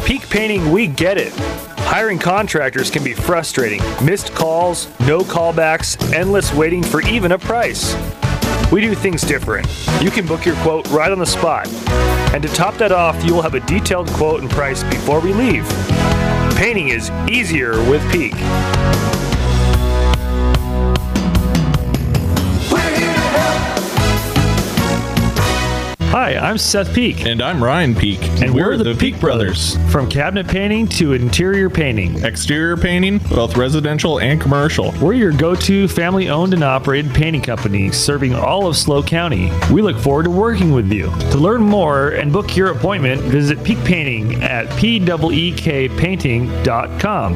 Peak Painting, we get it. Hiring contractors can be frustrating. Missed calls, no callbacks, endless waiting for even a price. We do things different. You can book your quote right on the spot. And to top that off, you will have a detailed quote and price before we leave. Painting is easier with Peak. Hi, I'm Seth Peak. And I'm Ryan Peak. And we're the Peak Brothers. From cabinet painting to interior painting. Exterior painting, both residential and commercial. We're your go-to family-owned and operated painting company serving all of SLO County. We look forward to working with you. To learn more and book your appointment, visit Peak Painting at peekpainting.com.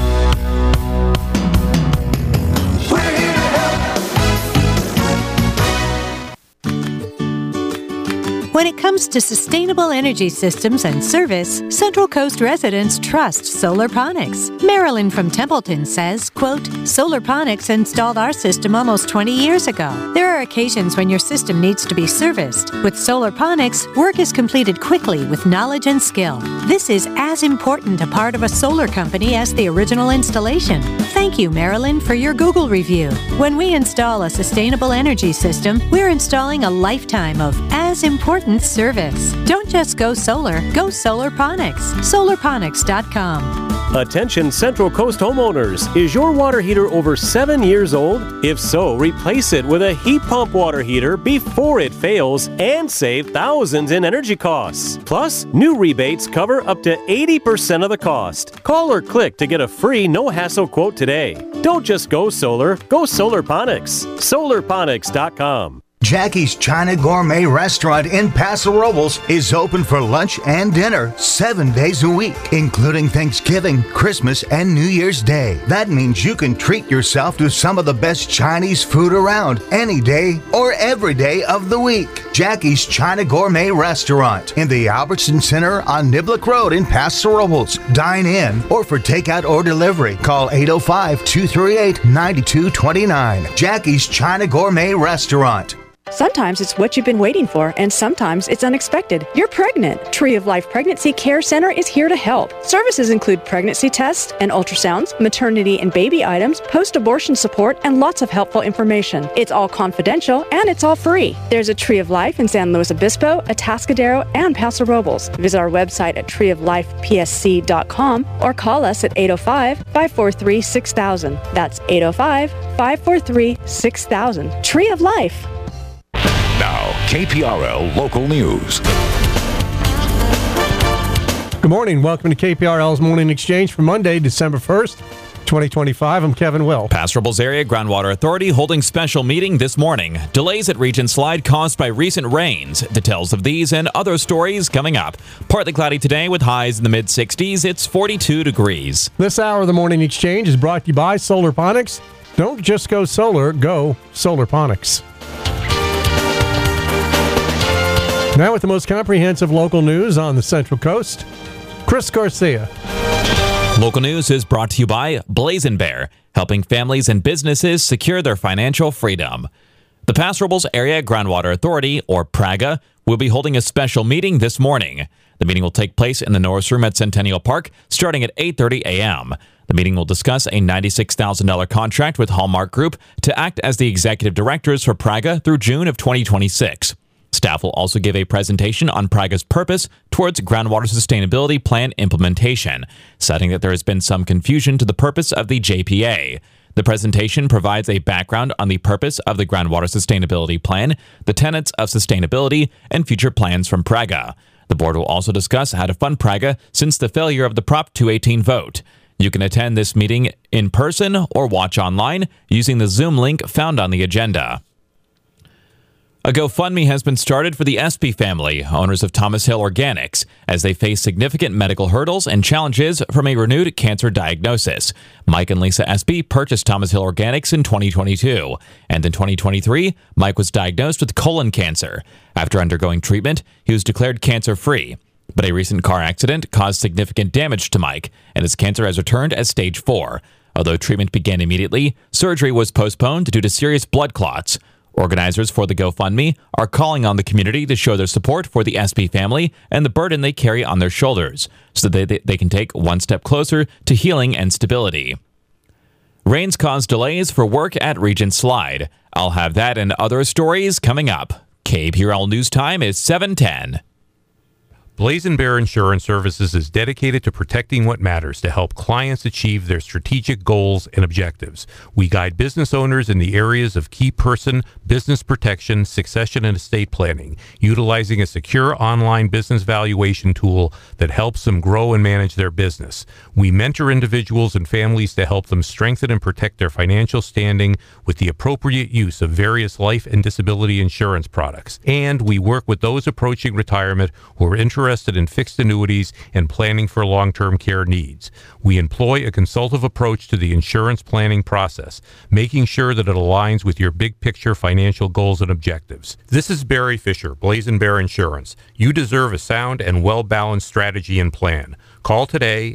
When it comes to sustainable energy systems and service, Central Coast residents trust Solarponics. Marilyn from Templeton says, quote, Solarponics installed our system almost 20 years ago. There are occasions when your system needs to be serviced. With Solarponics, work is completed quickly with knowledge and skill. This is as important a part of a solar company as the original installation. Thank you, Marilyn, for your Google review. When we install a sustainable energy system, we're installing a lifetime of as important service. Don't just go solar, go Solarponics. Solarponics.com. Attention Central Coast homeowners. Is your water heater over 7 years old? If so, replace it with a heat pump water heater before it fails and save thousands in energy costs. Plus, new rebates cover up to 80% of the cost. Call or click to get a free no-hassle quote today. Don't just go solar, go Solarponics. Solarponics.com. Jackie's China Gourmet Restaurant in Paso Robles is open for lunch and dinner 7 days a week, including Thanksgiving, Christmas, and New Year's Day. That means you can treat yourself to some of the best Chinese food around any day or every day of the week. Jackie's China Gourmet Restaurant in the Albertson Center on Niblick Road in Paso Robles. Dine in or for takeout or delivery, call 805-238-9229. Jackie's China Gourmet Restaurant. Sometimes it's what you've been waiting for, and sometimes it's unexpected. You're pregnant. Tree of Life Pregnancy Care Center is here to help. Services include pregnancy tests and ultrasounds, maternity and baby items, post-abortion support, and lots of helpful information. It's all confidential, and it's all free. There's a Tree of Life in San Luis Obispo, Atascadero, and Paso Robles. Visit our website at treeoflifepsc.com or call us at 805-543-6000. That's 805-543-6000. Tree of Life. Now, KPRL Local News. Good morning. Welcome to KPRL's Morning Exchange for Monday, December 1st, 2025. I'm Kevin Will. Paso Robles Area Groundwater Authority holding special meeting this morning. Delays at Regent Slide caused by recent rains. Details of these and other stories coming up. Partly cloudy today with highs in the mid-60s. It's 42 degrees. This hour of the Morning Exchange is brought to you by Solarponics. Don't just go solar, go Solarponics. Now with the most comprehensive local news on the Central Coast, Chris Garcia. Local news is brought to you by Blazin' Bear, helping families and businesses secure their financial freedom. The Paso Robles Area Groundwater Authority, or PRAGA, will be holding a special meeting this morning. The meeting will take place in the Norris Room at Centennial Park starting at 8:30 a.m. The meeting will discuss a $96,000 contract with Hallmark Group to act as the executive directors for PRAGA through June of 2026. Staff will also give a presentation on PRAGA's purpose towards groundwater sustainability plan implementation, citing that there has been some confusion to the purpose of the JPA. The presentation provides a background on the purpose of the groundwater sustainability plan, the tenets of sustainability, and future plans from PRAGA. The board will also discuss how to fund PRAGA since the failure of the Prop 218 vote. You can attend this meeting in person or watch online using the Zoom link found on the agenda. A GoFundMe has been started for the Espy family, owners of Thomas Hill Organics, as they face significant medical hurdles and challenges from a renewed cancer diagnosis. Mike and Lisa Espy purchased Thomas Hill Organics in 2022, and in 2023, Mike was diagnosed with colon cancer. After undergoing treatment, he was declared cancer-free. But a recent car accident caused significant damage to Mike, and his cancer has returned as stage 4. Although treatment began immediately, surgery was postponed due to serious blood clots. Organizers for the GoFundMe are calling on the community to show their support for the SB family and the burden they carry on their shoulders so that they can take one step closer to healing and stability. Rains caused delays for work at Regent Slide. I'll have that and other stories coming up. KPRL News Time is 7:10. Blazing Bear Insurance Services is dedicated to protecting what matters to help clients achieve their strategic goals and objectives. We guide business owners in the areas of key person, business protection, succession, and estate planning, utilizing a secure online business valuation tool that helps them grow and manage their business. We mentor individuals and families to help them strengthen and protect their financial standing with the appropriate use of various life and disability insurance products. And we work with those approaching retirement who are interested in fixed annuities and planning for long-term care needs. We employ a consultative approach to the insurance planning process, making sure that it aligns with your big picture financial goals and objectives. This is Barry Fisher, Blazing Bear Insurance. You deserve a sound and well-balanced strategy and plan. Call today,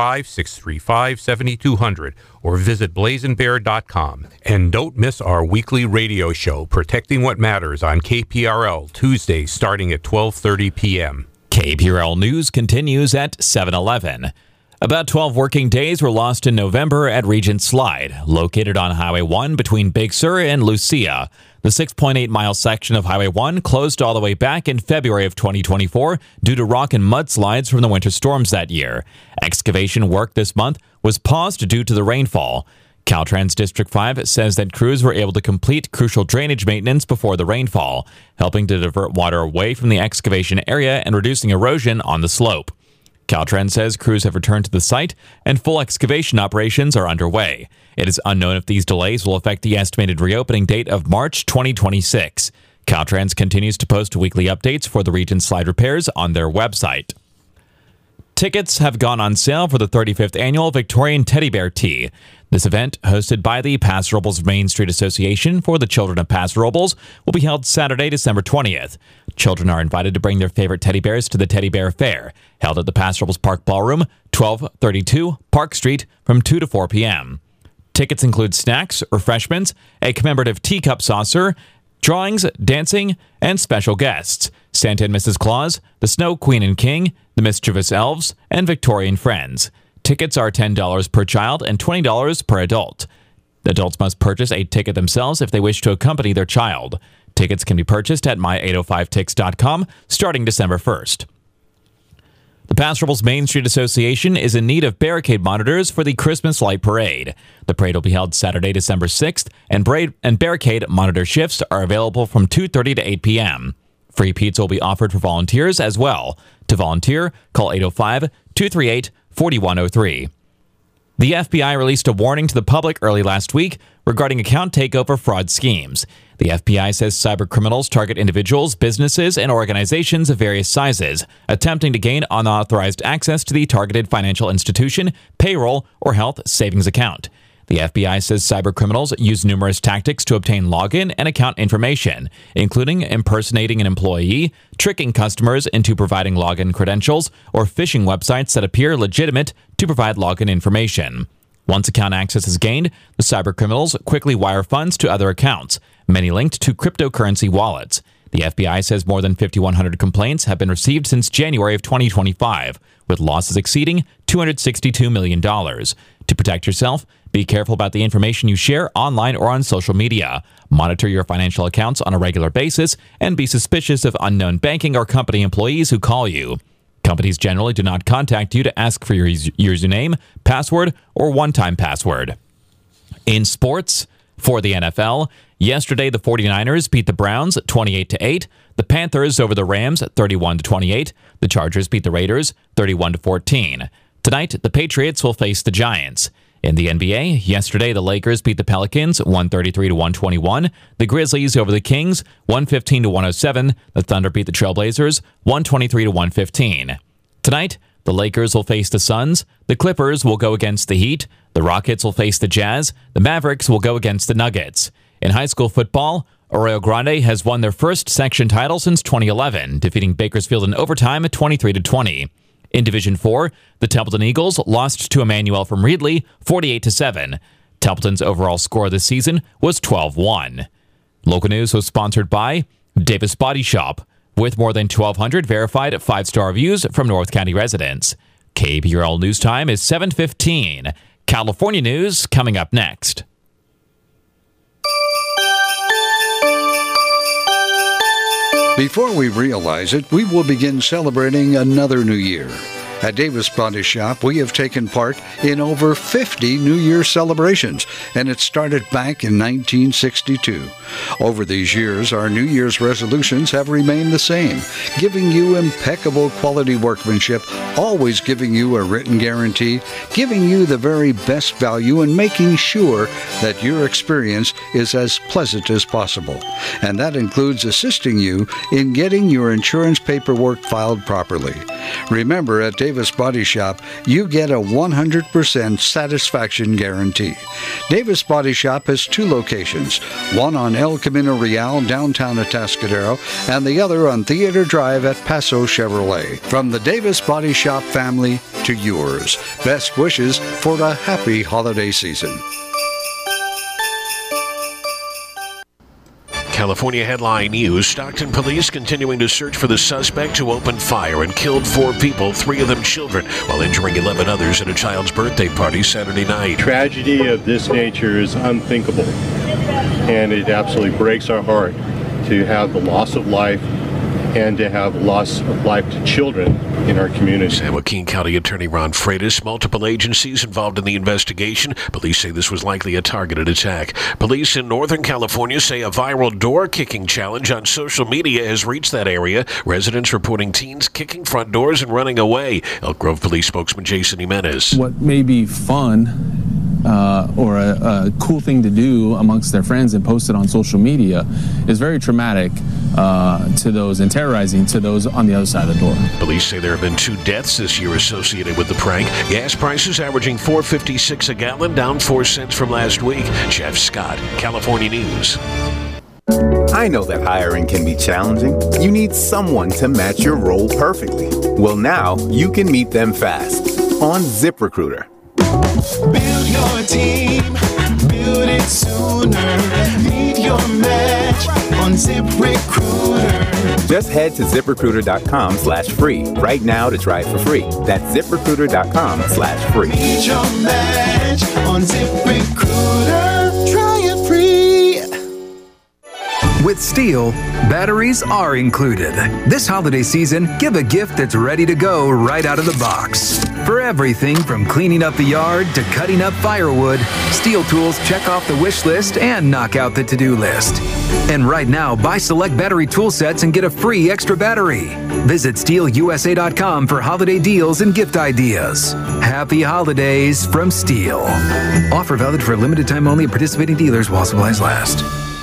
805-635-7200, or visit blazingbear.com. And don't miss our weekly radio show, Protecting What Matters, on KPRL, Tuesdays starting at 12:30 p.m. KPRL News continues at 7:11. About 12 working days were lost in November at Regent Slide, located on Highway 1 between Big Sur and Lucia. The 6.8-mile section of Highway 1 closed all the way back in February of 2024 due to rock and mudslides from the winter storms that year. Excavation work this month was paused due to the rainfall. Caltrans District 5 says that crews were able to complete crucial drainage maintenance before the rainfall, helping to divert water away from the excavation area and reducing erosion on the slope. Caltrans says crews have returned to the site and full excavation operations are underway. It is unknown if these delays will affect the estimated reopening date of March 2026. Caltrans continues to post weekly updates for the Regent Slide repairs on their website. Tickets have gone on sale for the 35th Annual Victorian Teddy Bear Tea. This event, hosted by the Paso Robles Main Street Association for the Children of Paso Robles, will be held Saturday, December 20th. Children are invited to bring their favorite teddy bears to the Teddy Bear Fair, held at the Paso Robles Park Ballroom, 1232 Park Street, from 2 to 4 p.m. Tickets include snacks, refreshments, a commemorative teacup saucer, drawings, dancing, and special guests: Santa and Mrs. Claus, the Snow Queen and King, the Mischievous Elves, and Victorian Friends. Tickets are $10 per child and $20 per adult. Adults must purchase a ticket themselves if they wish to accompany their child. Tickets can be purchased at my805tix.com starting December 1st. The Paso Robles Main Street Association is in need of barricade monitors for the Christmas Light Parade. The parade will be held Saturday, December 6th, and barricade monitor shifts are available from 2:30 to 8 p.m. Free pizza will be offered for volunteers as well. To volunteer, call 805-238-4103. The FBI released a warning to the public early last week regarding account takeover fraud schemes. The FBI says cybercriminals target individuals, businesses, and organizations of various sizes, attempting to gain unauthorized access to the targeted financial institution, payroll, or health savings account. The FBI says cybercriminals use numerous tactics to obtain login and account information, including impersonating an employee, tricking customers into providing login credentials, or phishing websites that appear legitimate to provide login information. Once account access is gained, the cybercriminals quickly wire funds to other accounts, many linked to cryptocurrency wallets. The FBI says more than 5,100 complaints have been received since January of 2025, with losses exceeding $262 million. To protect yourself, be careful about the information you share online or on social media. Monitor your financial accounts on a regular basis and be suspicious of unknown banking or company employees who call you. Companies generally do not contact you to ask for your username, password, or one-time password. In sports, for the NFL, yesterday the 49ers beat the Browns 28-8, the Panthers over the Rams 31-28, the Chargers beat the Raiders 31-14. Tonight, the Patriots will face the Giants. In the NBA, yesterday the Lakers beat the Pelicans 133-121, the Grizzlies over the Kings 115-107, the Thunder beat the Trailblazers 123-115. Tonight, the Lakers will face the Suns, the Clippers will go against the Heat, the Rockets will face the Jazz, the Mavericks will go against the Nuggets. In high school football, Arroyo Grande has won their first section title since 2011, defeating Bakersfield in overtime at 23-20. In Division 4, the Templeton Eagles lost to Emmanuel from Reedley 48-7. Templeton's overall score this season was 12-1. Local news was sponsored by Davis Body Shop, with more than 1,200 verified 5-star reviews from North County residents. KPRL News Time is 7:15. California news coming up next. Before we realize it, we will begin celebrating another new year. At Davis Body Shop, we have taken part in over 50 New Year's celebrations, and it started back in 1962. Over these years, our New Year's resolutions have remained the same, giving you impeccable quality workmanship, always giving you a written guarantee, giving you the very best value, and making sure that your experience is as pleasant as possible. And that includes assisting you in getting your insurance paperwork filed properly. Remember, at Davis Body Shop, you get a 100% satisfaction guarantee. Davis Body Shop has 2 locations, one on El Camino Real, downtown Atascadero, and the other on Theater Drive at Paso Chevrolet. From the Davis Body Shop family to yours, best wishes for a happy holiday season. California headline news. Stockton police continuing to search for the suspect who opened fire and killed 4 people, 3 of them children, while injuring 11 others at a child's birthday party Saturday night. Tragedy of this nature is unthinkable, and it absolutely breaks our heart to have the loss of life and to have loss of life to children in our community. San Joaquin County Attorney Ron Freitas, multiple agencies involved in the investigation. Police say this was likely a targeted attack. Police in Northern California say a viral door-kicking challenge on social media has reached that area. Residents reporting teens kicking front doors and running away. Elk Grove Police spokesman Jason Jimenez. What may be fun or a cool thing to do amongst their friends and post it on social media is very traumatic to those and terrorizing to those on the other side of the door. Police say there have been 2 deaths this year associated with the prank. Gas prices averaging $4.56 a gallon, down 4 cents from last week. Jeff Scott, California News. I know that hiring can be challenging. You need someone to match your role perfectly. Well, now you can meet them fast on ZipRecruiter. Build your team, build it sooner. Meet your match on ZipRecruiter. Just head to ZipRecruiter.com/free right now to try it for free. That's ZipRecruiter.com/free. Meet your match on ZipRecruiter. Try it free. With Steel, batteries are included. This holiday season, give a gift that's ready to go right out of the box. For everything from cleaning up the yard to cutting up firewood, Steel tools check off the wish list and knock out the to-do list. And right now, buy select battery tool sets and get a free extra battery. Visit SteelUSA.com for holiday deals and gift ideas. Happy holidays from Steel. Offer valid for a limited time only at participating dealers while supplies last.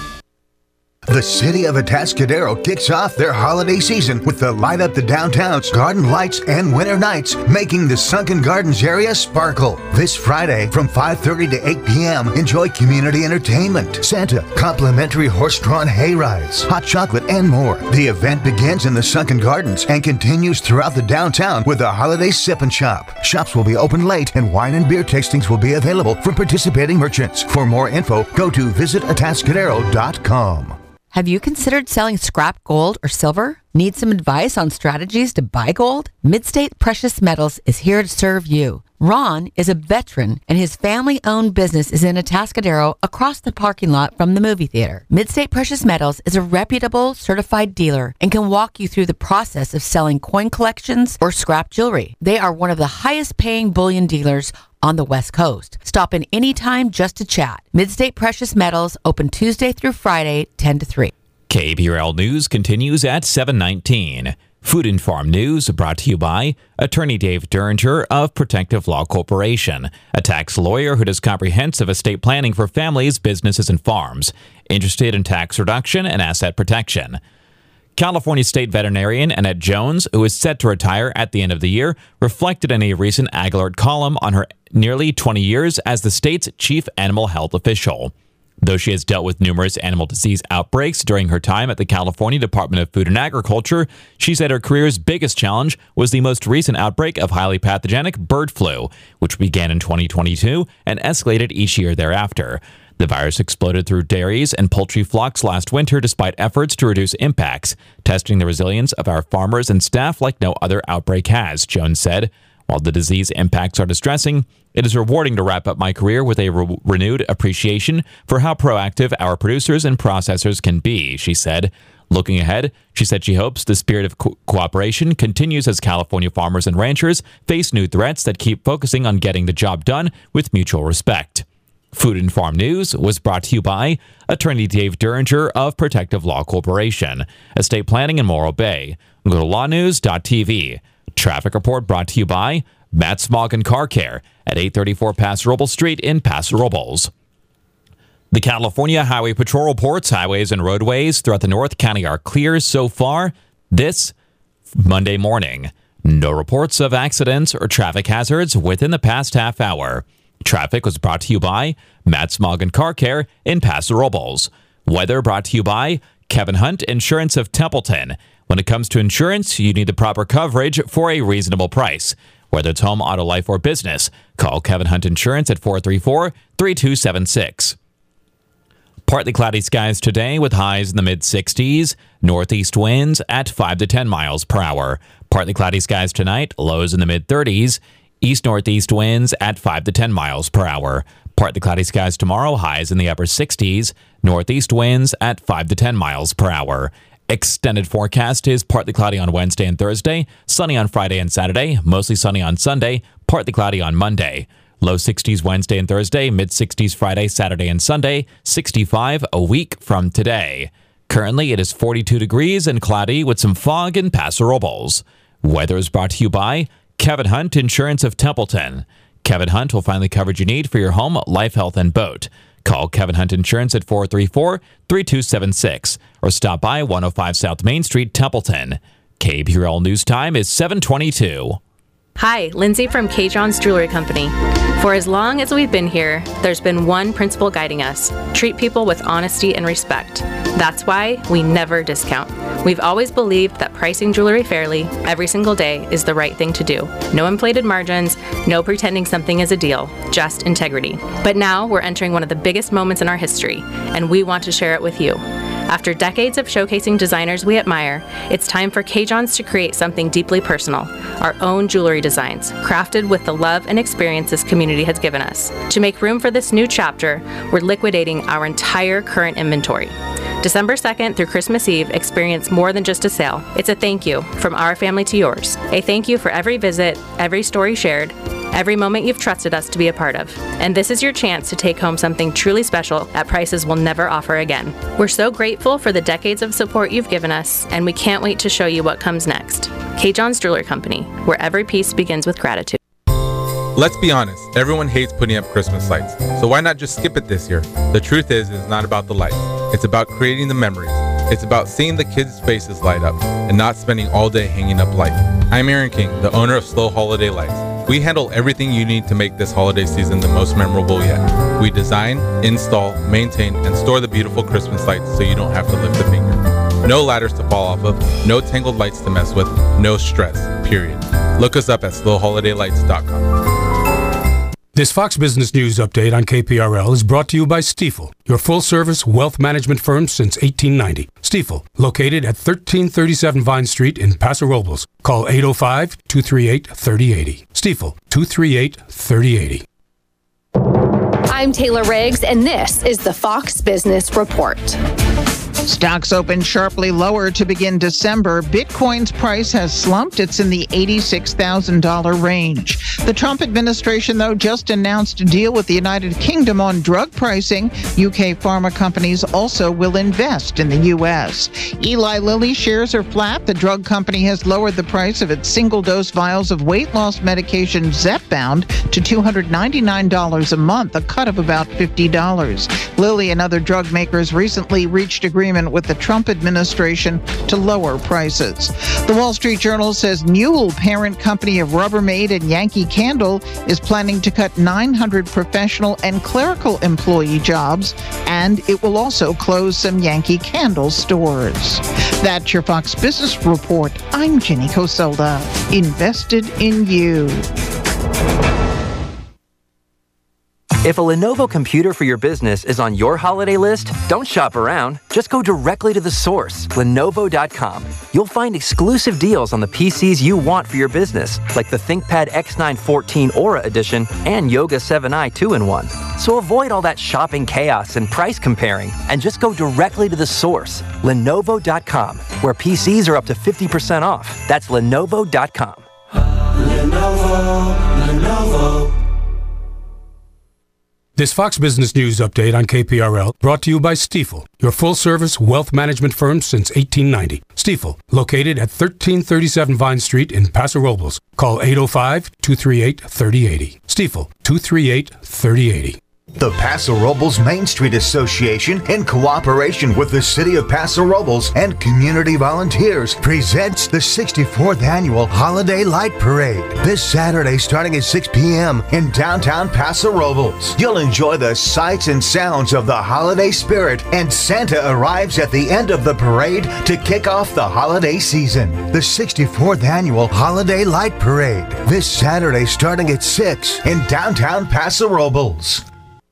The city of Atascadero kicks off their holiday season with the Light Up the Downtown's garden lights and winter nights, making the Sunken Gardens area sparkle. This Friday from 5:30 to 8 p.m., enjoy community entertainment, Santa, complimentary horse-drawn hay rides, hot chocolate, and more. The event begins in the Sunken Gardens and continues throughout the downtown with a holiday sip and shop. Shops will be open late, and wine and beer tastings will be available from participating merchants. For more info, go to visitatascadero.com. Have you considered selling scrap gold or silver? Need some advice on strategies to buy gold? Midstate Precious Metals is here to serve you. Ron is a veteran, and his family-owned business is in Atascadero across the parking lot from the movie theater. Midstate Precious Metals is a reputable, certified dealer and can walk you through the process of selling coin collections or scrap jewelry. They are one of the highest-paying bullion dealers on the West Coast. Stop in anytime just to chat. Midstate Precious Metals, open Tuesday through Friday, 10 to 3. KPRL News continues at 7:19. Food and Farm News brought to you by Attorney Dave Derringer of Protective Law Corporation, a tax lawyer who does comprehensive estate planning for families, businesses, and farms. Interested in tax reduction and asset protection. California State Veterinarian Annette Jones, who is set to retire at the end of the year, reflected in a recent Ag Alert column on her nearly 20 years as the state's chief animal health official. Though she has dealt with numerous animal disease outbreaks during her time at the California Department of Food and Agriculture, she said her career's biggest challenge was the most recent outbreak of highly pathogenic bird flu, which began in 2022 and escalated each year thereafter. The virus exploded through dairies and poultry flocks last winter despite efforts to reduce impacts, testing the resilience of our farmers and staff like no other outbreak has, Jones said. While the disease impacts are distressing, it is rewarding to wrap up my career with a renewed appreciation for how proactive our producers and processors can be, she said. Looking ahead, she said she hopes the spirit of cooperation continues as California farmers and ranchers face new threats that keep focusing on getting the job done with mutual respect. Food and Farm News was brought to you by Attorney Dave Duringer of Protective Law Corporation, Estate Planning in Morro Bay. Go to lawnews.tv. Traffic report brought to you by Matt Smog and Car Care at 834 Paso Robles Street in Paso Robles. The California Highway Patrol reports highways and roadways throughout the North County are clear so far this Monday morning. No reports of accidents or traffic hazards within the past half hour. Traffic was brought to you by Matt Smog and Car Care in Paso Robles. Weather brought to you by Kevin Hunt Insurance of Templeton. When it comes to insurance, you need the proper coverage for a reasonable price. Whether it's home, auto, life, or business, call Kevin Hunt Insurance at 434-3276. Partly cloudy skies today with highs in the mid-60s. Northeast winds at 5 to 10 miles per hour. Partly cloudy skies tonight, lows in the mid-30s. East-northeast winds at 5 to 10 miles per hour. Partly cloudy skies tomorrow, highs in the upper 60s. Northeast winds at 5 to 10 miles per hour. Extended forecast is partly cloudy on Wednesday and Thursday, sunny on Friday and Saturday, mostly sunny on Sunday, partly cloudy on Monday. Low 60s Wednesday and Thursday, mid-60s Friday, Saturday, and Sunday, 65 a week from today. Currently, it is 42 degrees and cloudy with some fog in Paso Robles. Weather is brought to you by Kevin Hunt Insurance of Templeton. Kevin Hunt will find the coverage you need for your home, life, health, and boat. Call Kevin Hunt Insurance at 434-3276 or stop by 105 South Main Street, Templeton. KPRL News Time is 7:22. Hi, Lindsay from K. John's Jewelry Company. For as long as we've been here, there's been one principle guiding us: treat people with honesty and respect. That's why we never discount. We've always believed that pricing jewelry fairly every single day is the right thing to do. No inflated margins, no pretending something is a deal, just integrity. But now we're entering one of the biggest moments in our history, and we want to share it with you. After decades of showcasing designers we admire, it's time for K. John's to create something deeply personal, our own jewelry designs, crafted with the love and experience this community has given us. To make room for this new chapter, we're liquidating our entire current inventory. December 2nd through Christmas Eve, experience more than just a sale. It's a thank you from our family to yours. A thank you for every visit, every story shared, every moment you've trusted us to be a part of. And this is your chance to take home something truly special at prices we'll never offer again. We're so grateful for the decades of support you've given us, and we can't wait to show you what comes next. K. John's Jewelry Company, where every piece begins with gratitude. Let's be honest, everyone hates putting up Christmas lights, so why not just skip it this year? The truth is, it's not about the lights. It's about creating the memories. It's about seeing the kids' faces light up and not spending all day hanging up lights. I'm Aaron King, the owner of Slow Holiday Lights. We handle everything you need to make this holiday season the most memorable yet. We design, install, maintain, and store the beautiful Christmas lights so you don't have to lift a finger. No ladders to fall off of, no tangled lights to mess with, no stress, period. Look us up at slowholidaylights.com. This Fox Business News update on KPRL is brought to you by Stifel, your full-service wealth management firm since 1890. Stifel, located at 1337 Vine Street in Paso Robles. Call 805-238-3080. Stifel, 238-3080. I'm Taylor Riggs, and this is the Fox Business Report. Stocks opened sharply lower to begin December. Bitcoin's price has slumped. It's in the $86,000 range. The Trump administration, though, just announced a deal with the United Kingdom on drug pricing. UK pharma companies also will invest in the U.S. Eli Lilly shares are flat. The drug company has lowered the price of its single-dose vials of weight loss medication Zepbound to $299 a month, a cut of about $50. Lilly and other drug makers recently reached agreement with the Trump administration to lower prices. The Wall Street Journal says Newell, parent company of Rubbermaid and Yankee Candle, is planning to cut 900 professional and clerical employee jobs, and it will also close some Yankee Candle stores. That's your Fox Business Report. I'm Jenny Coselda. Invested in you. If a Lenovo computer for your business is on your holiday list, don't shop around. Just go directly to the source, Lenovo.com. You'll find exclusive deals on the PCs you want for your business, like the ThinkPad X9 14 Aura Edition and Yoga 7i 2-in-1. So avoid all that shopping chaos and price comparing, and just go directly to the source, Lenovo.com, where PCs are up to 50% off. That's Lenovo.com. Lenovo. This Fox Business News update on KPRL brought to you by Stifel, your full-service wealth management firm since 1890. Stifel, located at 1337 Vine Street in Paso Robles. Call 805-238-3080. Stifel, 238-3080. The Paso Robles Main Street Association, in cooperation with the City of Paso Robles and community volunteers, presents the 64th Annual Holiday Light Parade this Saturday starting at 6 p.m. in downtown Paso Robles. You'll enjoy the sights and sounds of the holiday spirit, and Santa arrives at the end of the parade to kick off the holiday season. The 64th Annual Holiday Light Parade this Saturday starting at 6 in downtown Paso Robles.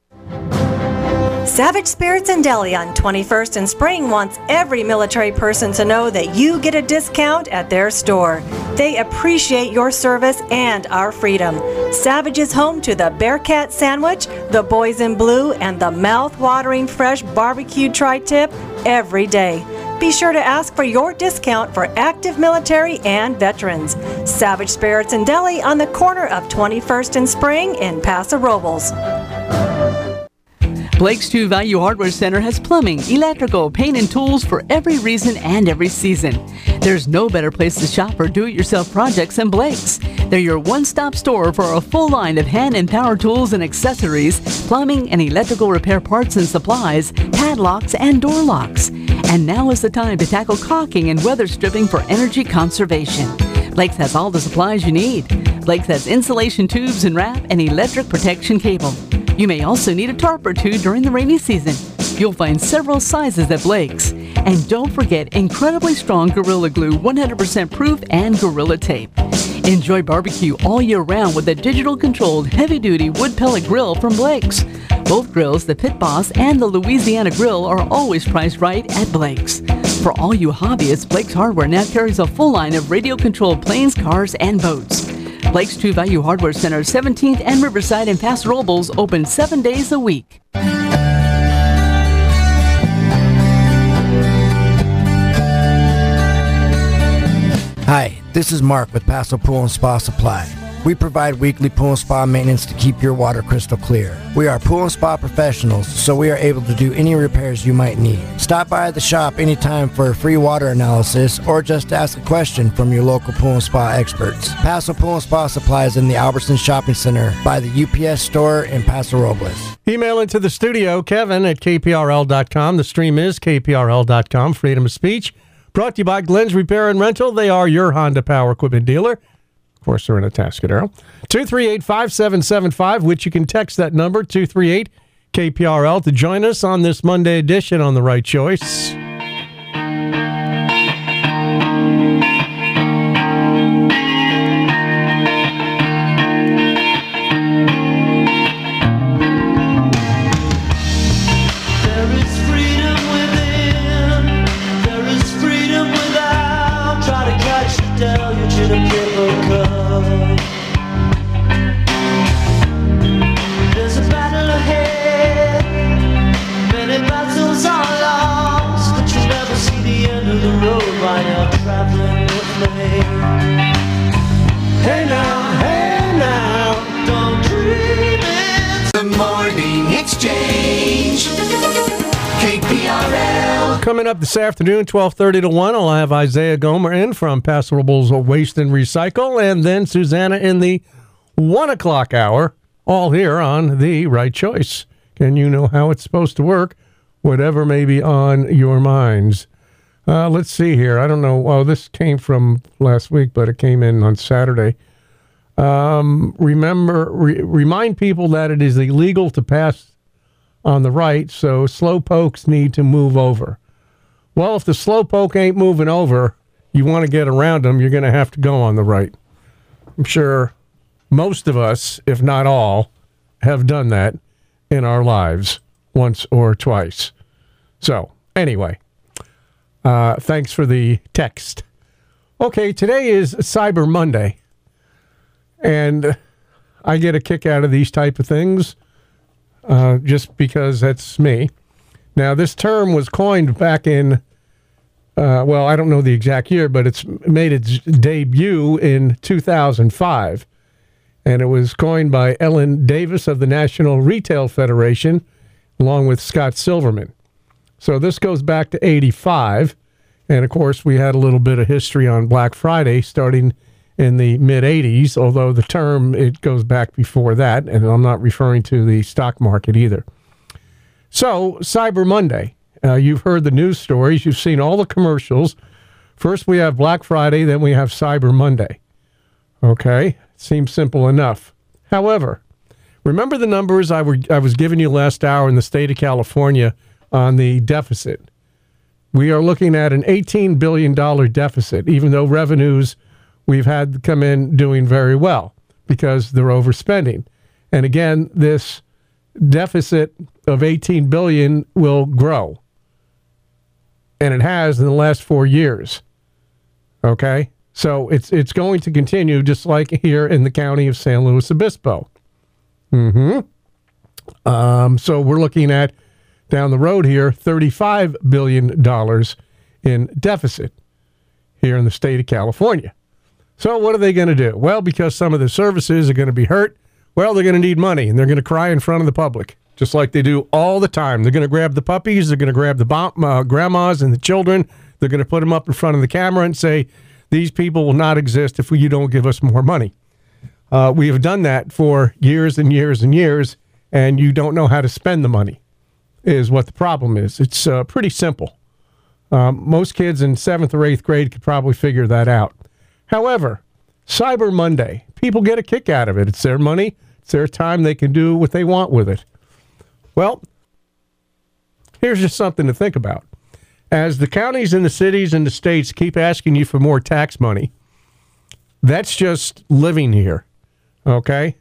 Savage Spirits and Deli on 21st and Spring wants every military person to know that you get a discount at their store. They appreciate your service and our freedom. Savage is home to the Bearcat Sandwich, the Boys in Blue, and the mouth-watering fresh barbecued tri-tip every day. Be sure to ask for your discount for active military and veterans. Savage Spirits and Deli on the corner of 21st and Spring in Paso Robles. Blake's True Value Hardware Center has plumbing, electrical, paint, and tools for every reason and every season. There's no better place to shop for do-it-yourself projects than Blake's. They're your one-stop store for a full line of hand and power tools and accessories, plumbing and electrical repair parts and supplies, padlocks, and door locks. And now is the time to tackle caulking and weather stripping for energy conservation. Blake's has all the supplies you need. Blake's has insulation tubes and wrap and electric protection cable. You may also need a tarp or two during the rainy season. You'll find several sizes at Blake's. And don't forget incredibly strong Gorilla Glue 100% proof and Gorilla Tape. Enjoy barbecue all year round with a digital controlled heavy-duty wood pellet grill from Blake's. Both grills, the Pit Boss and the Louisiana Grill, are always priced right at Blake's. For all you hobbyists, Blake's Hardware now carries a full line of radio-controlled planes, cars, and boats. Blake's True Value Hardware Center, 17th and Riverside in Paso Robles, open 7 days a week. Hi, this is Mark with Paso Pool and Spa Supply. We provide weekly pool and spa maintenance to keep your water crystal clear. We are pool and spa professionals, so we are able to do any repairs you might need. Stop by the shop anytime for a free water analysis or just ask a question from your local pool and spa experts. Paso Pool and Spa Supply is in the Albertson Shopping Center by the UPS store in Paso Robles. Email into the studio, Kevin at kprl.com. The stream is kprl.com. Freedom of speech. Brought to you by Glenn's Repair and Rental. They are your Honda Power Equipment dealer. Of course, they're in Atascadero. 238-5775, which you can text that number, 238-KPRL, to join us on this Monday edition on The Right Choice. Hey now, don't dream it. The Morning Exchange, KPRL. Coming up this afternoon, 12:30 to 1, I'll have Isaiah Gomer in from Paso Robles Waste and Recycle, and then Susanna in the 1 o'clock hour, all here on The Right Choice. And you know how it's supposed to work, whatever may be on your minds. Let's see here. I don't know. Well, this came from last week, but it came in on Saturday. Remind people that it is illegal to pass on the right, so slowpokes need to move over. Well, if the slowpoke ain't moving over, you want to get around them, you're going to have to go on the right. I'm sure most of us, if not all, have done that. in our lives once or twice. So, anyway, thanks for the text. Okay, today is Cyber Monday, and I get a kick out of these type of things just because that's me. Now, this term was coined back in, I don't know the exact year, but it's made its debut in 2005. And it was coined by Ellen Davis of the National Retail Federation, along with Scott Silverman. So this goes back to 85. And, of course, we had a little bit of history on Black Friday starting in the mid-'80s, although the term, it goes back before that, and I'm not referring to the stock market either. So, Cyber Monday. You've heard the news stories. You've seen all the commercials. First, we have Black Friday. Then we have Cyber Monday. Okay? Seems simple enough. However, remember the numbers I was giving you last hour in the state of California on the deficit. We are looking at an $18 billion deficit, even though revenues we've had come in doing very well because they're overspending. And again, this deficit of $18 billion will grow. And it has in the last 4 years. Okay? So it's going to continue just like here in the county of San Luis Obispo. So we're looking at, down the road here, $35 billion in deficit here in the state of California. So what are they going to do? Well, because some of the services are going to be hurt, well, they're going to need money, and they're going to cry in front of the public, just like they do all the time. They're going to grab the puppies, they're going to grab the grandmas and the children, they're going to put them up in front of the camera and say, these people will not exist if you don't give us more money. We have done that for years and years and years, and you don't know how to spend the money, is what the problem is. It's pretty simple. Most kids in 7th or 8th grade could probably figure that out. However, Cyber Monday, people get a kick out of it. It's their money. It's their time. They can do what they want with it. Well, here's just something to think about. As the counties and the cities and the states keep asking you for more tax money, that's just living here, okay?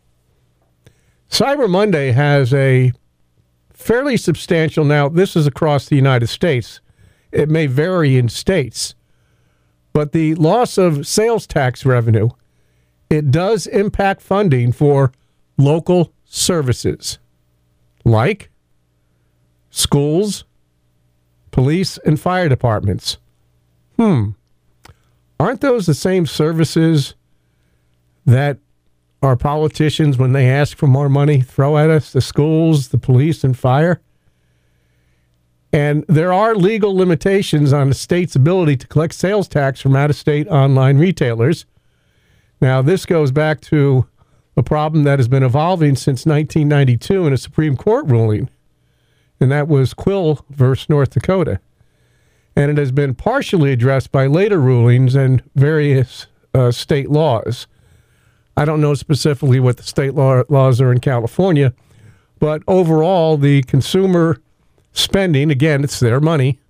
Cyber Monday has a fairly substantial, now this is across the United States. It may vary in states, but the loss of sales tax revenue, it does impact funding for local services like schools, police, and fire departments. Aren't those the same services that our politicians, when they ask for more money, throw at us? The schools, the police, and fire? And there are legal limitations on the state's ability to collect sales tax from out-of-state online retailers. Now, this goes back to a problem that has been evolving since 1992 in a Supreme Court ruling, and that was Quill versus North Dakota. And it has been partially addressed by later rulings and various state laws. I don't know specifically what the state laws are in California, but overall, the consumer spending, again, it's their money.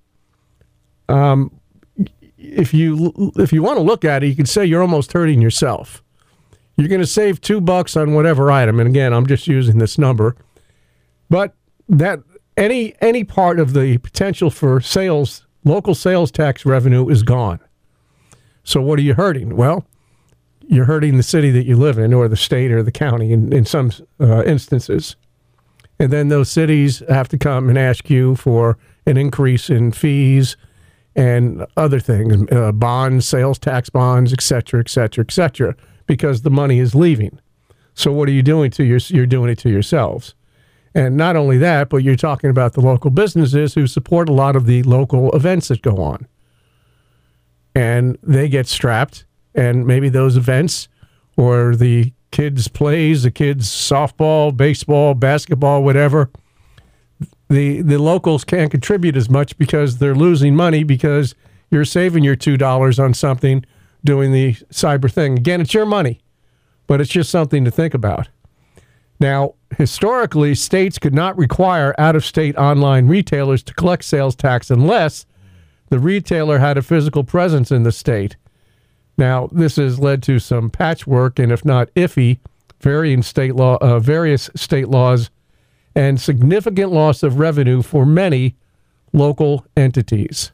If you want to look at it, you can say you're almost hurting yourself. You're going to save $2 on whatever item, and again, I'm just using this number. But that any part of the potential for sales, local sales tax revenue is gone. So what are you hurting? Well, you're hurting the city that you live in, or the state, or the county in some instances. And then those cities have to come and ask you for an increase in fees and other things, bonds, sales tax bonds, et cetera, because the money is leaving. So what are you doing you're doing it to yourselves. And not only that, but you're talking about the local businesses who support a lot of the local events that go on. And they get strapped, and maybe those events or the kids' plays, the kids' softball, baseball, basketball, whatever, the locals can't contribute as much because they're losing money because you're saving your $2 on something doing the cyber thing. Again, it's your money, but it's just something to think about. Now, historically, states could not require out-of-state online retailers to collect sales tax unless the retailer had a physical presence in the state. Now, this has led to some patchwork and, if not iffy, various state laws and significant loss of revenue for many local entities.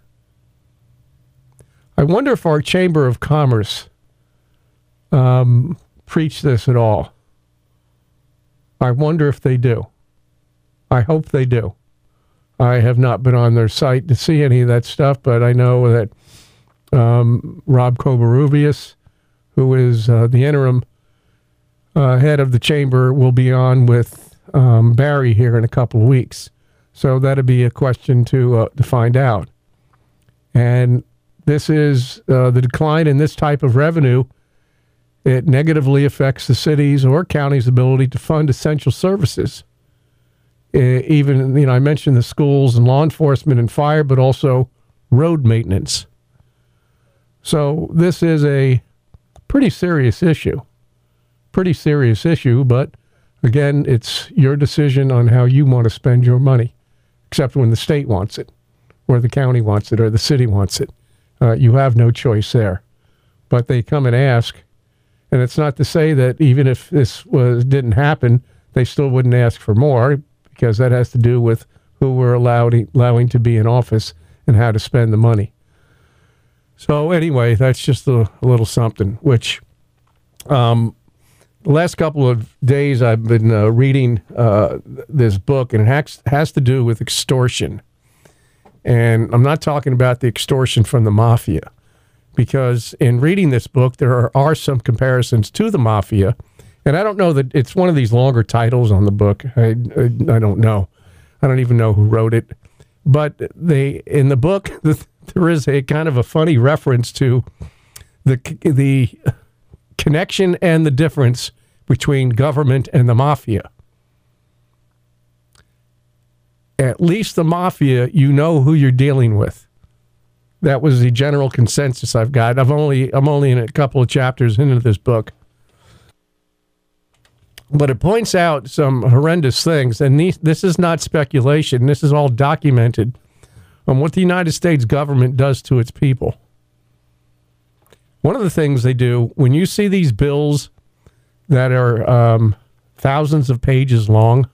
I wonder if our Chamber of Commerce preach this at all. I wonder if they do. I hope they do. I have not been on their site to see any of that stuff, but I know that Rob Covarrubias, who is the interim head of the chamber, will be on with Barry here in a couple of weeks. So that'd be a question to find out. And this is the decline in this type of revenue. It negatively affects the city's or county's ability to fund essential services. Even, I mentioned the schools and law enforcement and fire, but also road maintenance. So this is a pretty serious issue. But again, it's your decision on how you want to spend your money, except when the state wants it, or the county wants it, or the city wants it. You have no choice there. But they come and ask, and it's not to say that even if this didn't happen, they still wouldn't ask for more, because that has to do with who we're allowing to be in office and how to spend the money. So anyway, that's just a little something, which the last couple of days I've been reading this book, and it has to do with extortion. And I'm not talking about the extortion from the mafia, because in reading this book, there are some comparisons to the mafia. And I don't know that it's one of these longer titles on the book. I don't know. I don't even know who wrote it. But in the book, there is a kind of a funny reference to the connection and the difference between government and the mafia. At least the mafia, you know who you're dealing with. That was the general consensus I've got. I'm only in a couple of chapters into this book. But it points out some horrendous things, and this is not speculation. This is all documented on what the United States government does to its people. One of the things they do, when you see these bills that are thousands of pages long,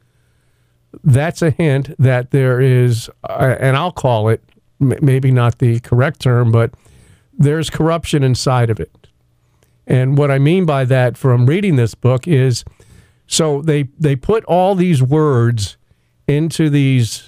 that's a hint that there is, and I'll call it, maybe not the correct term, but there's corruption inside of it. And what I mean by that from reading this book is, so they put all these words into these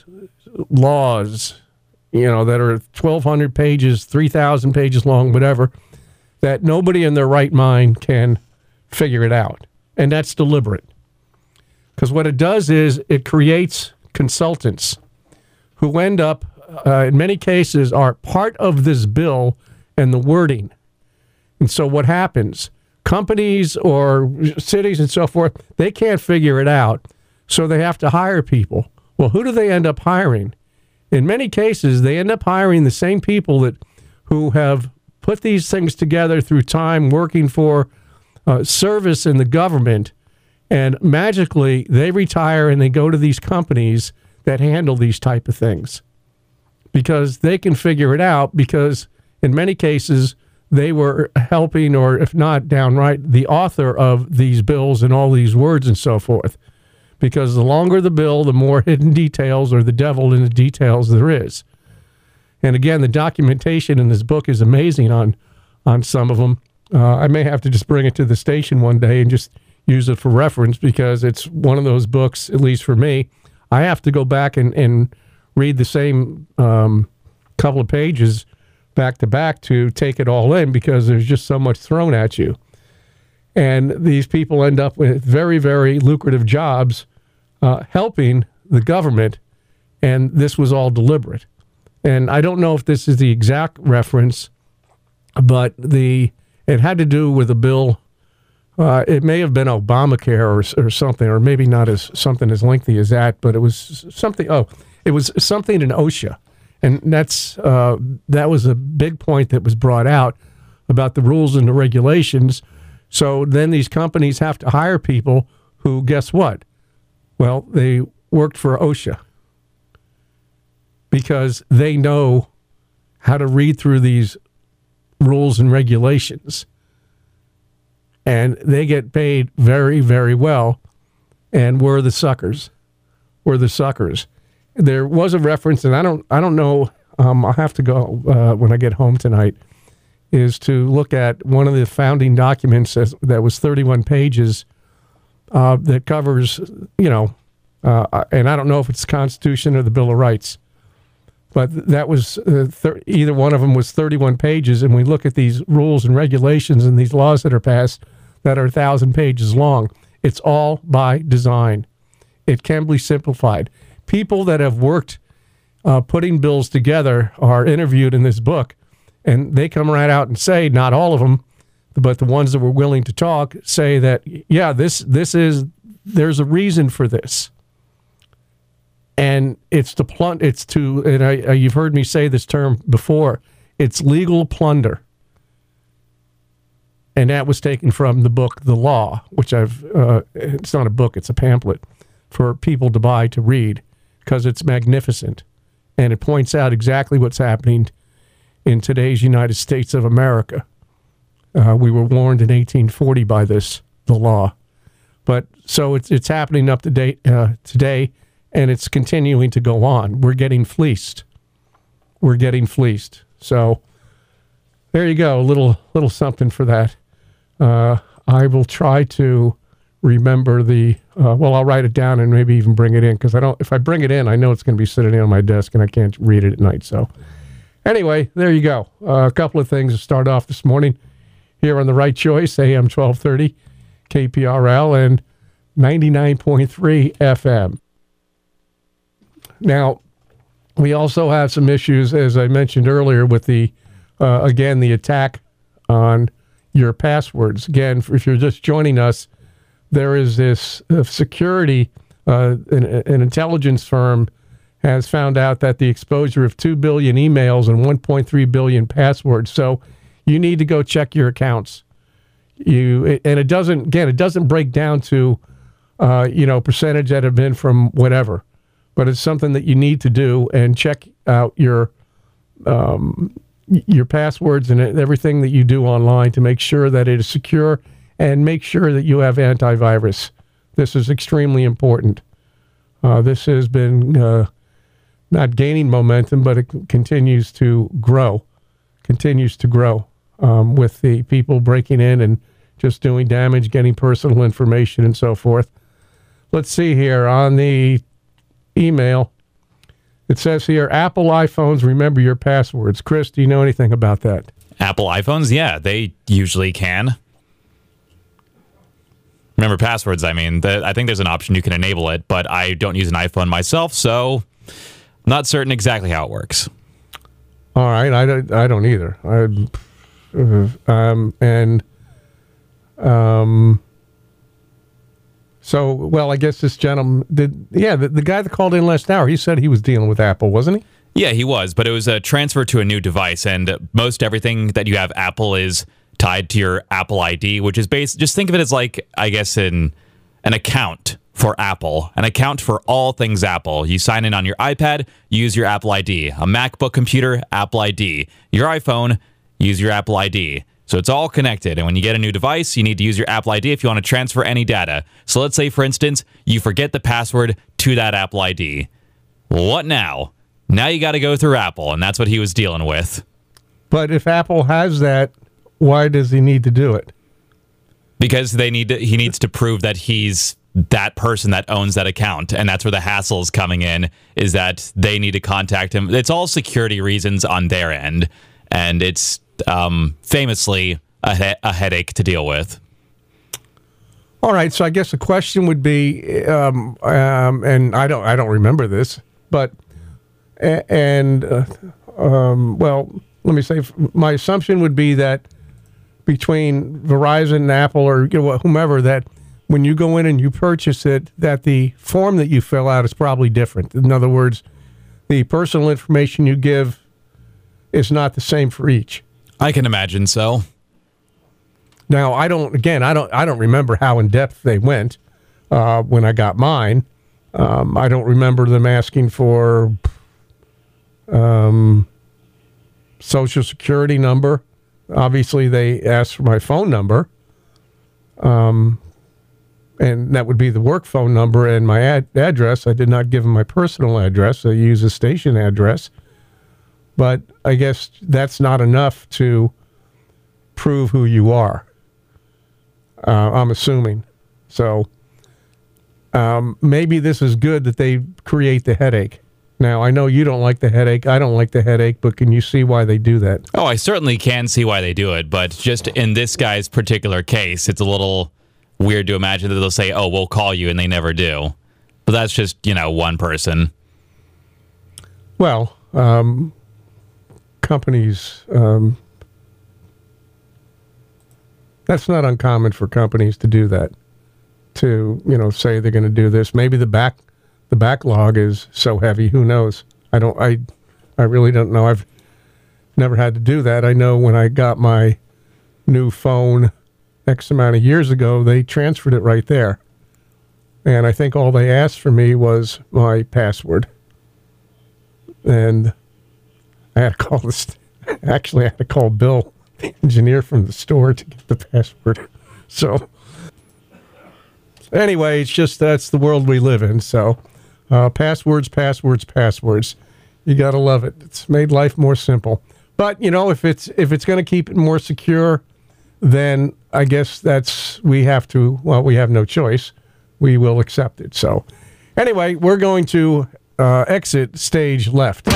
laws, that are 1,200 pages, 3,000 pages long, whatever, that nobody in their right mind can figure it out. And that's deliberate. Because what it does is it creates consultants who end up, in many cases, are part of this bill and the wording. And so what happens? Companies or cities and so forth, they can't figure it out, so they have to hire people. Well, who do they end up hiring? In many cases, they end up hiring the same people who have put these things together through time, working for service in the government, and magically they retire and they go to these companies that handle these type of things because they can figure it out, because in many cases they were helping, or if not downright, the author of these bills and all these words and so forth. Because the longer the bill, the more hidden details or the devil in the details there is. And again, the documentation in this book is amazing on some of them. I may have to just bring it to the station one day and just use it for reference, because it's one of those books, at least for me, I have to go back and read the same couple of pages back to back to take it all in, because there's just so much thrown at you. And these people end up with very, very lucrative jobs helping the government, and this was all deliberate. And I don't know if this is the exact reference, but it had to do with a bill. It may have been Obamacare or something, or maybe not something as lengthy as that, but it was something. It was something in OSHA. And that was a big point that was brought out about the rules and the regulations. So then these companies have to hire people who, guess what? Well, they worked for OSHA, because they know how to read through these rules and regulations. And they get paid very, very well, and we're the suckers. were the suckers. There was a reference, and I don't know. I'll have to go when I get home tonight. Is to look at one of the founding documents that was 31 pages that covers, and I don't know if it's the Constitution or the Bill of Rights, but that was either one of them was 31 pages, and we look at these rules and regulations and these laws that are passed that are 1,000 pages long. It's all by design. It can be simplified. People that have worked putting bills together are interviewed in this book, and they come right out and say, not all of them, but the ones that were willing to talk say that, yeah, there's a reason for this. And you've heard me say this term before, it's legal plunder. And that was taken from the book, The Law, which it's not a book, it's a pamphlet for people to buy, to read, because it's magnificent. And it points out exactly what's happening in today's United States of America. We were warned in 1840 by the law. But so it's happening up to date today, and it's continuing to go on. We're getting fleeced. So there you go, a little something for that. I will try to remember I'll write it down and maybe even bring it in, because if I bring it in, I know it's going to be sitting on my desk and I can't read it at night. So anyway, there you go. A couple of things to start off this morning here on The Right Choice, AM 1230, KPRL, and 99.3 FM. Now, we also have some issues, as I mentioned earlier, with the attack on your passwords. Again, if you're just joining us, there is this security, an intelligence firm has found out that the exposure of 2 billion emails and 1.3 billion passwords. So you need to go check your accounts. It doesn't break down to, percentage that have been from whatever, but it's something that you need to do, and check out your passwords and everything that you do online to make sure that it is secure, and make sure that you have antivirus. This is extremely important. This has been not gaining momentum, but it continues to grow. With the people breaking in and just doing damage, getting personal information and so forth. Let's see here on the email. It says here, Apple iPhones remember your passwords. Chris, do you know anything about that? Apple iPhones? Yeah, they usually can. Remember passwords, I think there's an option you can enable it, but I don't use an iPhone myself, so not certain exactly how it works. All right, I don't either. I guess this gentleman the guy that called in last hour, he said he was dealing with Apple, wasn't he? Yeah, he was, but it was a transfer to a new device, and most everything that you have Apple is tied to your Apple ID, which is just think of it as like, I guess, an account for Apple, an account for all things Apple. You sign in on your iPad, use your Apple ID. A MacBook computer, Apple ID. Your iPhone, use your Apple ID. So it's all connected, and when you get a new device, you need to use your Apple ID if you want to transfer any data. So let's say, for instance, you forget the password to that Apple ID. What now? Now you got to go through Apple, and that's what he was dealing with. But if Apple has that, why does he need to do it? Because he needs to prove that he's that person that owns that account, and that's where the hassle is coming in, is that they need to contact him. It's all security reasons on their end, and it's famously a headache to deal with. All right, so I guess the question would be, and I don't remember this, but let me say, my assumption would be that between Verizon and Apple or whomever, that when you go in and you purchase it, that the form that you fill out is probably different. In other words, the personal information you give is not the same for each. I can imagine so. Now, I don't remember how in depth they went when I got mine. I don't remember them asking for Social Security number. Obviously, they asked for my phone number. And that would be the work phone number and my address. I did not give them my personal address. I use a station address. But I guess that's not enough to prove who you are. I'm assuming. So maybe this is good that they create the headache. Now, I know you don't like the headache. I don't like the headache, but can you see why they do that? Oh, I certainly can see why they do it, but just in this guy's particular case, it's a little weird to imagine that they'll say, oh, we'll call you, and they never do. But that's just, one person. Well, companies, that's not uncommon for companies to do that, to, say they're going to do this. Maybe the backlog is so heavy, who knows? I really don't know. I've never had to do that. I know when I got my new phone X amount of years ago, they transferred it right there. And I think all they asked for me was my password. And I had to call I had to call Bill, the engineer from the store, to get the password. So anyway, it's just that's the world we live in. So passwords. You got to love it. It's made life more simple. But, if it's going to keep it more secure, then I guess we have no choice. We will accept it. So anyway, we're going to exit stage left.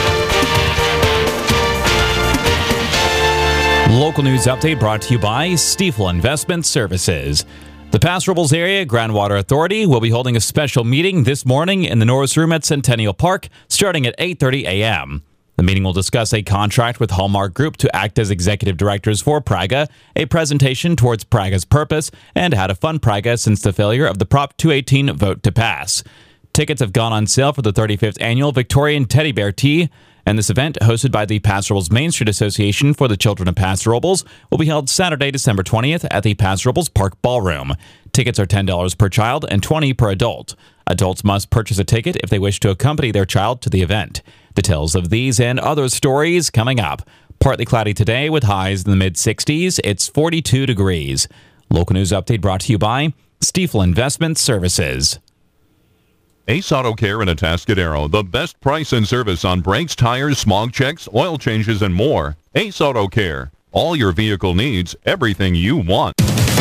Local news update brought to you by Stiefel Investment Services. The Paso Robles Area Groundwater Authority will be holding a special meeting this morning in the Norris Room at Centennial Park starting at 8:30 a.m. The meeting will discuss a contract with Hallmark Group to act as executive directors for Praga, a presentation towards Praga's purpose, and how to fund Praga since the failure of the Prop 218 vote to pass. Tickets have gone on sale for the 35th Annual Victorian Teddy Bear Tea, and this event, hosted by the Paso Robles Main Street Association for the Children of Paso Robles, will be held Saturday, December 20th at the Paso Robles Park Ballroom. Tickets are $10 per child and $20 per adult. Adults must purchase a ticket if they wish to accompany their child to the event. Details of these and other stories coming up. Partly cloudy today with highs in the mid-60s. It's 42 degrees. Local news update brought to you by Stiefel Investment Services. Ace Auto Care in Atascadero, the best price and service on brakes, tires, smog checks, oil changes, and more. Ace Auto Care. All your vehicle needs, everything you want.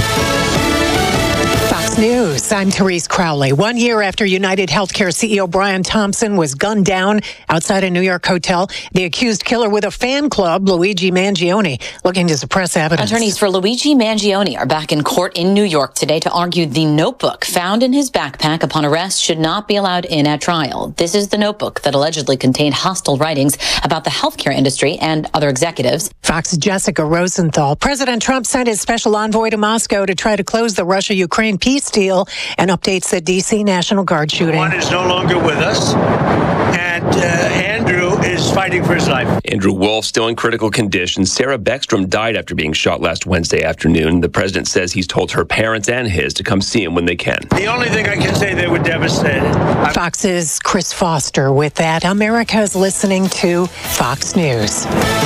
Fox News, I'm Therese Crowley. 1 year after United Healthcare CEO Brian Thompson was gunned down outside a New York hotel, the accused killer with a fan club, Luigi Mangione, looking to suppress evidence. Attorneys for Luigi Mangione are back in court in New York today to argue the notebook found in his backpack upon arrest should not be allowed in at trial. This is the notebook that allegedly contained hostile writings about the healthcare industry and other executives. Fox's Jessica Rosenthal. President Trump sent his special envoy to Moscow to try to close the Russia-Ukraine peace deal and updates the D.C. National Guard shooting. One is no longer with us, and Andrew is fighting for his life. Andrew Wolf still in critical condition. Sarah Beckstrom died after being shot last Wednesday afternoon. The president says he's told her parents and his to come see him when they can. The only thing I can say, they were devastated. Fox's Chris Foster with that. America is listening to Fox News.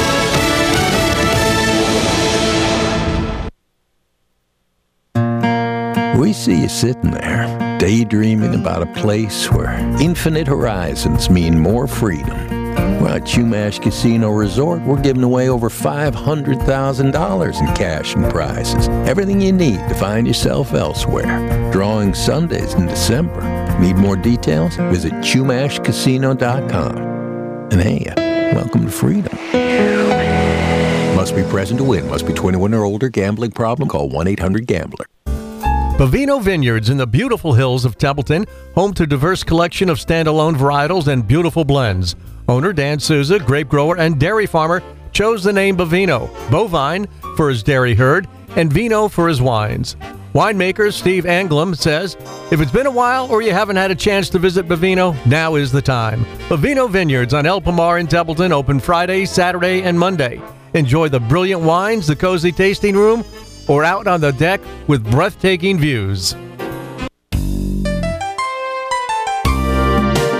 We see you sitting there, daydreaming about a place where infinite horizons mean more freedom. Well, at Chumash Casino Resort, we're giving away over $500,000 in cash and prizes. Everything you need to find yourself elsewhere. Drawing Sundays in December. Need more details? Visit ChumashCasino.com. And hey, welcome to freedom. Must be present to win. Must be 21 or older. Gambling problem? Call 1-800-GAMBLER. Bavino Vineyards in the beautiful hills of Templeton, home to a diverse collection of standalone varietals and beautiful blends. Owner Dan Souza, grape grower and dairy farmer, chose the name Bavino, bovine for his dairy herd, and vino for his wines. Winemaker Steve Anglem says, if it's been a while or you haven't had a chance to visit Bavino, now is the time. Bavino Vineyards on El Pomar in Templeton, open Friday, Saturday, and Monday. Enjoy the brilliant wines, the cozy tasting room, or out on the deck with breathtaking views.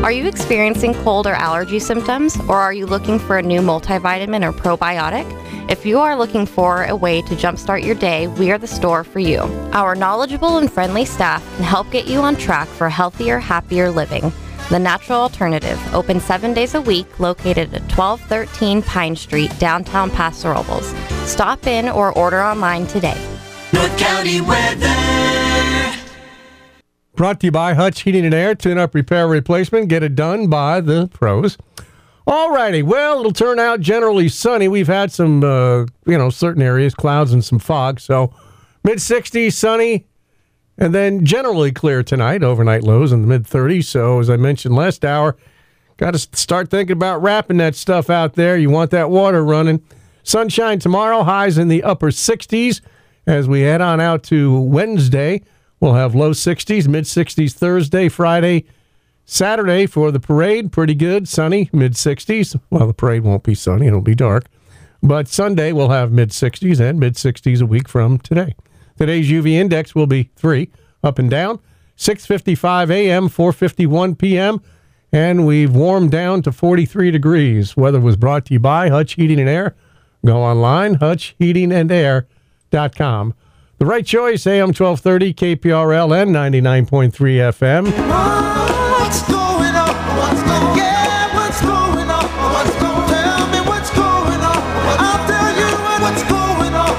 Are you experiencing cold or allergy symptoms, or are you looking for a new multivitamin or probiotic? If you are looking for a way to jumpstart your day, we are the store for you. Our knowledgeable and friendly staff can help get you on track for healthier, happier living. The Natural Alternative, open 7 days a week, located at 1213 Pine Street, downtown Paso Robles. Stop in or order online today. North County weather. Brought to you by Hutch Heating and Air. Tune-up, repair, replacement. Get it done by the pros. All righty. Well, it'll turn out generally sunny. We've had some, certain areas, clouds and some fog. So mid-60s, sunny, and then generally clear tonight. Overnight lows in the mid-30s. So as I mentioned last hour, got to start thinking about wrapping that stuff out there. You want that water running. Sunshine tomorrow, highs in the upper 60s. As we head on out to Wednesday, we'll have low 60s, mid-60s Thursday, Friday, Saturday for the parade, pretty good, sunny, mid-60s. Well, the parade won't be sunny, it'll be dark. But Sunday we'll have mid-60s and mid-60s a week from today. Today's UV index will be 3, up and down, 6:55 a.m., 4:51 p.m., and we've warmed down to 43 degrees. Weather was brought to you by Hutch Heating and Air. Go online, hutchheatingandair.com. The Right Choice, AM 1230, KPRL, and 99.3 FM. What's going on? What's going on? Yeah, what's going on? What's going on? Tell me what's going on. I'll tell you what's going on.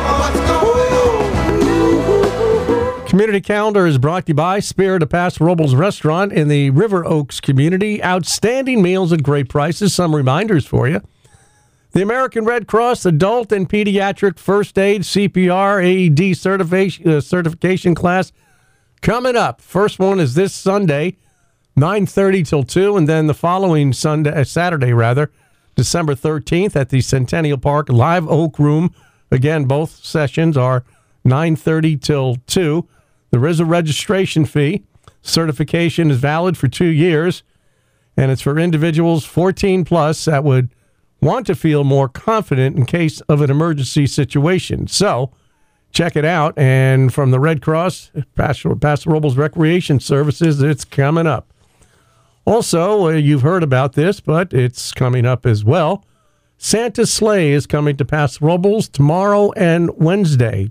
What's going on? Community Calendar is brought to you by Spirit of Paso Robles Restaurant in the River Oaks community. Outstanding meals at great prices. Some reminders for you. The American Red Cross Adult and Pediatric First Aid CPR AED certification class coming up. First one is this Sunday, 9:30 till 2, and then the following Saturday, December 13th at the Centennial Park Live Oak Room. Again, both sessions are 9:30 till 2. There is a registration fee. Certification is valid for 2 years, and it's for individuals 14 plus that would want to feel more confident in case of an emergency situation. So check it out. And from the Red Cross, Paso Robles Recreation Services, it's coming up. Also, you've heard about this, but it's coming up as well. Santa's Sleigh is coming to Paso Robles tomorrow and Wednesday.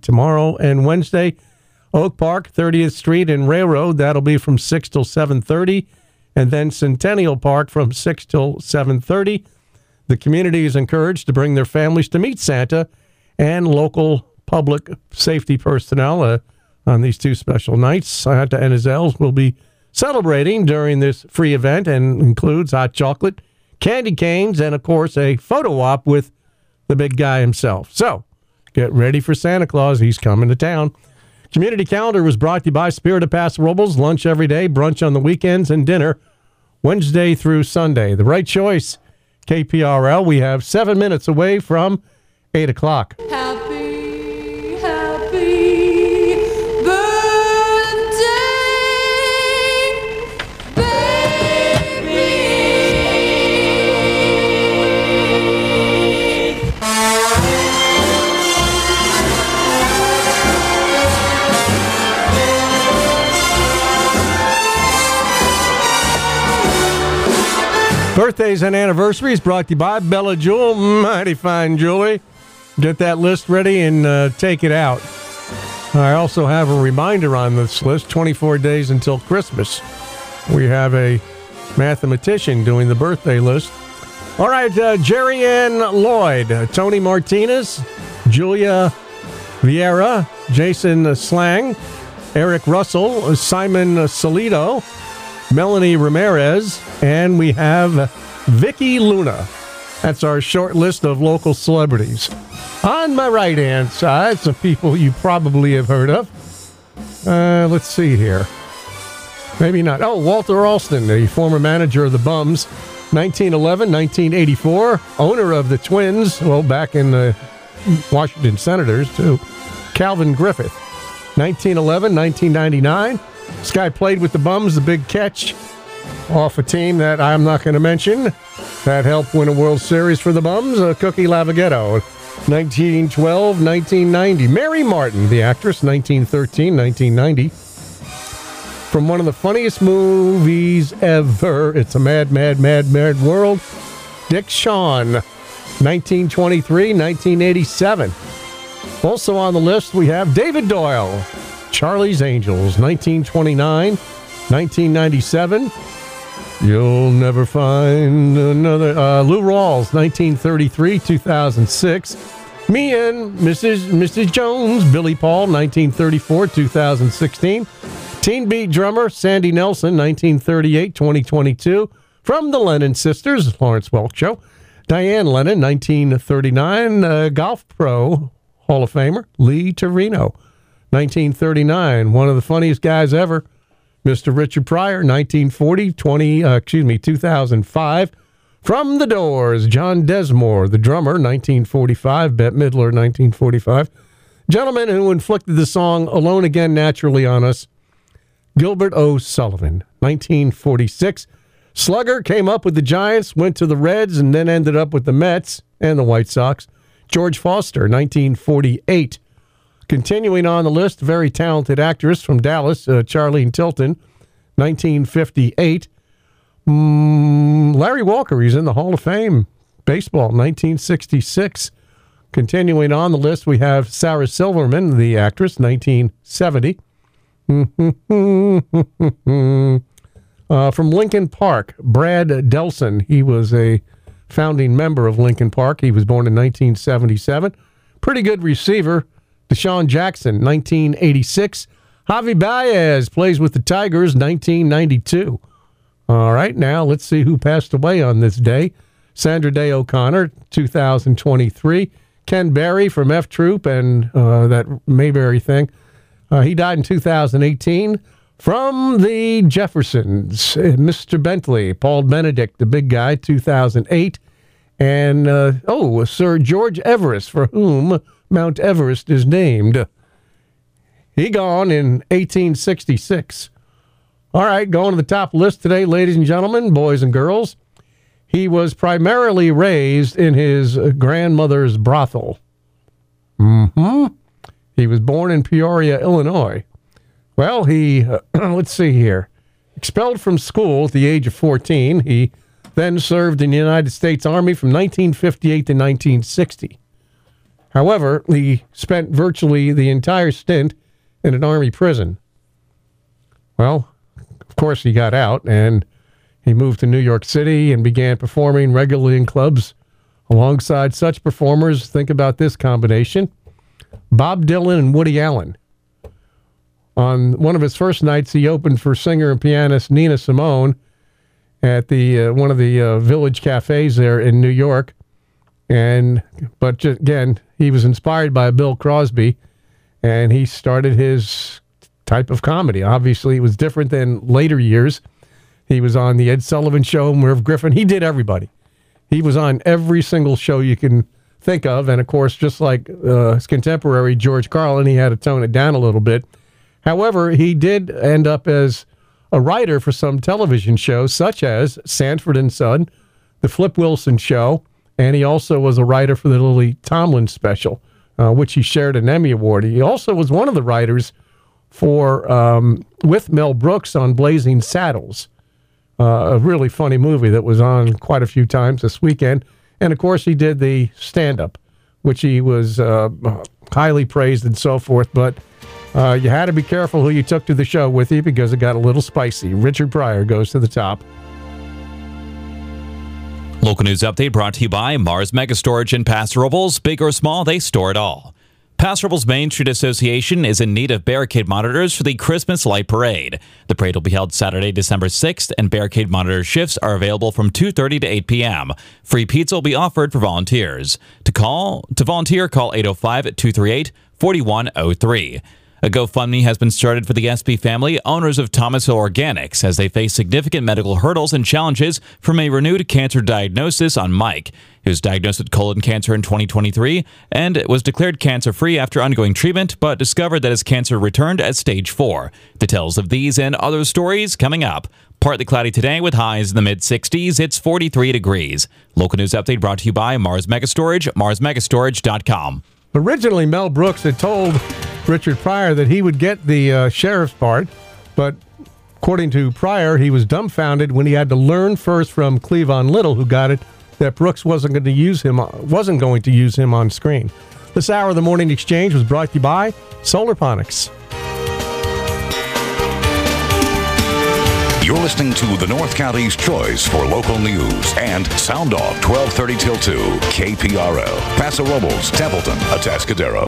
Oak Park, 30th Street and Railroad. That'll be from 6 till 7:30. And then Centennial Park from 6 till 7:30. The community is encouraged to bring their families to meet Santa and local public safety personnel on these two special nights. Santa and his elves will be celebrating during this free event and includes hot chocolate, candy canes, and, of course, a photo op with the big guy himself. So get ready for Santa Claus. He's coming to town. Community Calendar was brought to you by Spirit of Paso Robles. Lunch every day, brunch on the weekends, and dinner Wednesday through Sunday. The Right Choice. KPRL, we have 7 minutes away from 8 o'clock. Happy, happy birthday, baby. Birthdays and anniversaries brought to you by Bella Jewel. Mighty fine jewelry. Get that list ready and take it out. I also have a reminder on this list, 24 days until Christmas. We have a mathematician doing the birthday list. All right, Jerry Ann Lloyd, Tony Martinez, Julia Vieira, Jason Slang, Eric Russell, Simon Salido, Melanie Ramirez, and we have Vicky Luna. That's our short list of local celebrities. On my right-hand side, some people you probably have heard of. Let's see here. Maybe not. Oh, Walter Alston, the former manager of the Bums, 1911, 1984, owner of the Twins, well, back in the Washington Senators, too. Calvin Griffith, 1911, 1999. This guy played with the Bums, the big catch off a team that I'm not going to mention that helped win a World Series for the Bums, Cookie Lavaghetto, 1912, 1990. Mary Martin, the actress, 1913, 1990. from one of the funniest movies ever. It's a mad, mad, mad, mad world. Dick Shawn, 1923, 1987. Also on the list, we have David Doyle, Charlie's Angels, 1929, 1997. You'll never find another. Lou Rawls, 1933, 2006. Me and Mrs. Jones, Billy Paul, 1934, 2016. Teen Beat drummer Sandy Nelson, 1938, 2022. From the Lennon Sisters, Lawrence Welk Show. Diane Lennon, 1939. Golf Pro Hall of Famer Lee Torino, 1939. One of the funniest guys ever. Mr. Richard Pryor, 2005. From the Doors, John Desmore, the drummer, 1945. Bette Midler, 1945. Gentleman who inflicted the song Alone Again Naturally on us, Gilbert O'Sullivan, 1946. Slugger came up with the Giants, went to the Reds, and then ended up with the Mets and the White Sox. George Foster, 1948. Continuing on the list, very talented actress from Dallas, Charlene Tilton, 1958. Larry Walker, he's in the Hall of Fame. Baseball, 1966. Continuing on the list, we have Sarah Silverman, the actress, 1970. From Lincoln Park, Brad Delson. He was a founding member of Lincoln Park. He was born in 1977. Pretty good receiver. Deshaun Jackson, 1986. Javi Baez plays with the Tigers, 1992. All right, now let's see who passed away on this day. Sandra Day O'Connor, 2023. Ken Berry from F Troop and that Mayberry thing. He died in 2018. From the Jeffersons, Mr. Bentley, Paul Benedict, the big guy, 2008. And, Sir George Everest, for whom Mount Everest is named. He gone in 1866. All right, going to the top list today, ladies and gentlemen, boys and girls. He was primarily raised in his grandmother's brothel. He was born in Peoria, Illinois. Well, he, let's see here, expelled from school at the age of 14. He then served in the United States Army from 1958 to 1960. However, he spent virtually the entire stint in an Army prison. Well, of course, he got out, and he moved to New York City and began performing regularly in clubs alongside such performers. Think about this combination: Bob Dylan and Woody Allen. On one of his first nights, he opened for singer and pianist Nina Simone at the one of the village cafes there in New York. But again, he was inspired by Bill Crosby, and he started his type of comedy. Obviously, it was different than later years. He was on the Ed Sullivan Show, Merv Griffin. He did everybody. He was on every single show you can think of. And, of course, just like his contemporary George Carlin, he had to tone it down a little bit. However, he did end up as a writer for some television shows, such as Sanford and Son, The Flip Wilson Show, and he also was a writer for the Lily Tomlin special, which he shared an Emmy Award. He also was one of the writers for with Mel Brooks on Blazing Saddles, a really funny movie that was on quite a few times this weekend. And, of course, he did the stand-up, which he was highly praised and so forth. But you had to be careful who you took to the show with you because it got a little spicy. Richard Pryor goes to the top. Local news update brought to you by Mars Mega Storage in Paso Robles. Big or small, they store it all. Paso Robles Main Street Association is in need of barricade monitors for the Christmas Light Parade. The parade will be held Saturday, December 6th, and barricade monitor shifts are available from 2:30 to 8 p.m. Free pizza will be offered for volunteers. To volunteer, call 805-238-4103. A GoFundMe has been started for the SB family, owners of Thomas Hill Organics, as they face significant medical hurdles and challenges from a renewed cancer diagnosis on Mike. He was diagnosed with colon cancer in 2023 and was declared cancer-free after undergoing treatment, but discovered that his cancer returned at stage 4. Details of these and other stories coming up. Partly cloudy today with highs in the mid-60s. It's 43 degrees. Local news update brought to you by Mars Mega Storage, marsmegastorage.com. Originally, Mel Brooks had told Richard Pryor that he would get the sheriff's part, but According to Pryor, he was dumbfounded when he had to learn first from Cleavon Little, who got it, that Brooks wasn't going to use him on screen. This hour of the Morning Exchange was brought to you by Solarponics. You're listening to the North County's choice for local news and Sound Off 1230 till 2, KPRL, Paso Robles, Templeton, Atascadero.